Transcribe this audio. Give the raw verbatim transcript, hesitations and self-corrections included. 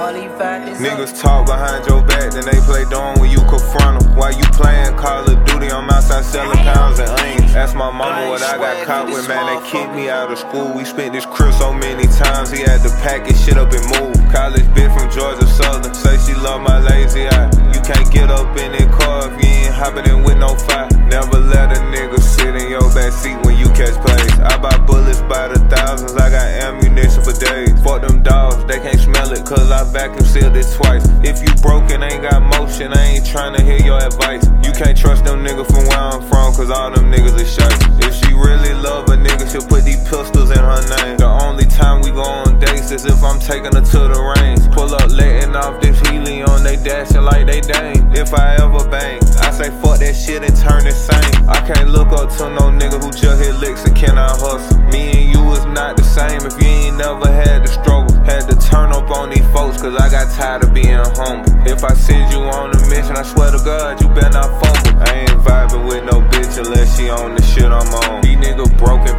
Niggas talk behind your back, then they play dumb when you confront them. While you playing Call of Duty, I'm outside selling pounds and onions. Ask my mama what I got caught with, man, they kicked me out of school. We spent this crib so many times, he had to pack his shit up and move. College bitch from Georgia Southern, say she love my lazy eye. You can't get up in that car if you ain't hopping in with no fire. Never let a nigga sit in your backseat when you catch plays. I buy bullets by the thousands, I got ammunition for days. Fuck them dogs, they can't smell it, cause I vacuum sealed it twice. If you broken, ain't got motion, I ain't tryna hear your advice. You can't trust them niggas from where I'm from, cause all them niggas is shite. If she really love a nigga, she'll put these pistols in her name. The only time we go on dates is if I'm taking her to the range. Pull up letting off this helium, they dashing like they dang. If I ever bang, I say fuck that shit and turn insane. I can't look up to no nigga who just hit licks and cannot hustle. Me and you is not the same if you ain't never had the struggle. Had to turn up on these folks cause I got tired of being humble. If I send you on a mission, I swear to God, you better not fumble. I ain't vibing with no bitch unless she on the shit I'm on. These niggas broken